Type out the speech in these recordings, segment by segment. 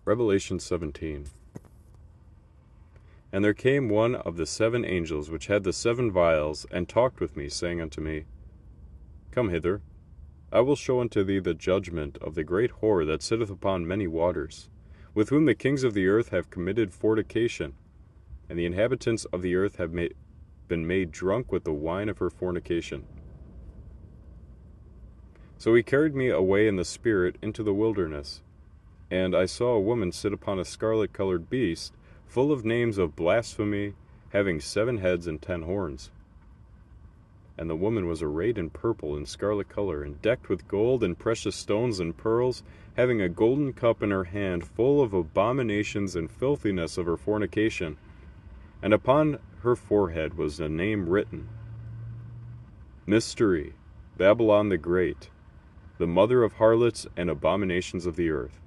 Revelation 17. And there came one of the 7 angels which had the 7 vials, and talked with me, saying unto me, Come hither, I will show unto thee the judgment of the great whore that sitteth upon many waters, with whom the kings of the earth have committed fornication, and the inhabitants of the earth have been made drunk with the wine of her fornication. So he carried me away in the spirit into the wilderness, and I saw a woman sit upon a scarlet-colored beast, full of names of blasphemy, having 7 heads and 10 horns. And the woman was arrayed in purple and scarlet color, and decked with gold and precious stones and pearls, having a golden cup in her hand, full of abominations and filthiness of her fornication. And upon her forehead was a name written, Mystery, Babylon the Great, the mother of harlots and abominations of the earth.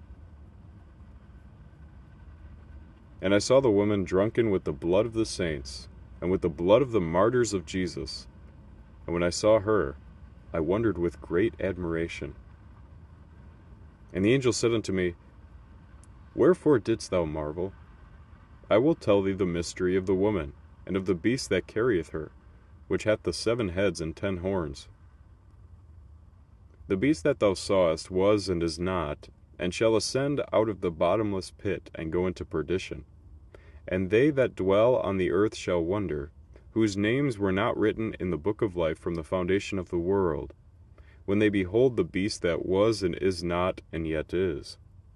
And I saw the woman drunken with the blood of the saints, and with the blood of the martyrs of Jesus. And when I saw her, I wondered with great admiration. And the angel said unto me, Wherefore didst thou marvel? I will tell thee the mystery of the woman, and of the beast that carrieth her, which hath the 7 heads and 10 horns. The beast that thou sawest was and is not, and shall ascend out of the bottomless pit, and go into perdition. And they that dwell on the earth shall wonder, whose names were not written in the book of life from the foundation of the world, when they behold the beast that was and is not, and yet is.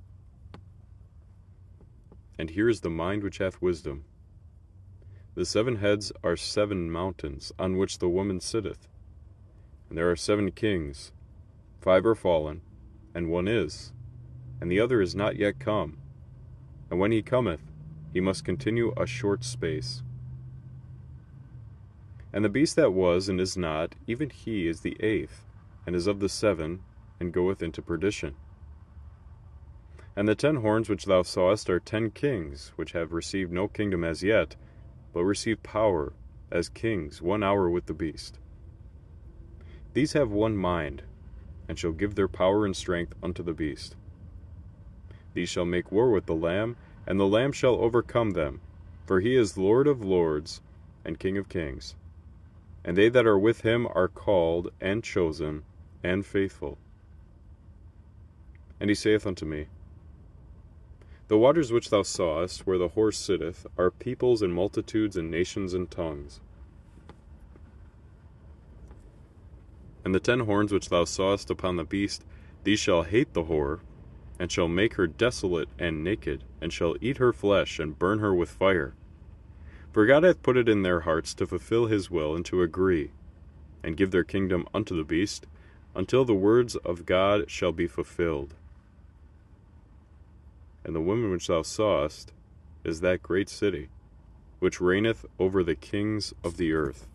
And here is the mind which hath wisdom. The 7 heads are 7 mountains, on which the woman sitteth. And there are 7 kings, 5 are fallen, and 1 is, and the other is not yet come. And when he cometh, he must continue a short space. And the beast that was and is not, even he is the 8th, and is of the 7, and goeth into perdition. And the 10 horns which thou sawest are 10 kings, which have received no kingdom as yet, but receive power as kings 1 hour with the beast. These have one mind, and shall give their power and strength unto the beast. These shall make war with the Lamb, and the Lamb shall overcome them, for he is Lord of lords, and King of kings. And they that are with him are called, and chosen, and faithful. And he saith unto me, The waters which thou sawest, where the horse sitteth, are peoples and multitudes and nations and tongues. And the 10 horns which thou sawest upon the beast, these shall hate the whore, and shall make her desolate and naked, and shall eat her flesh, and burn her with fire. For God hath put it in their hearts to fulfill his will, and to agree, and give their kingdom unto the beast, until the words of God shall be fulfilled. And the woman which thou sawest is that great city, which reigneth over the kings of the earth.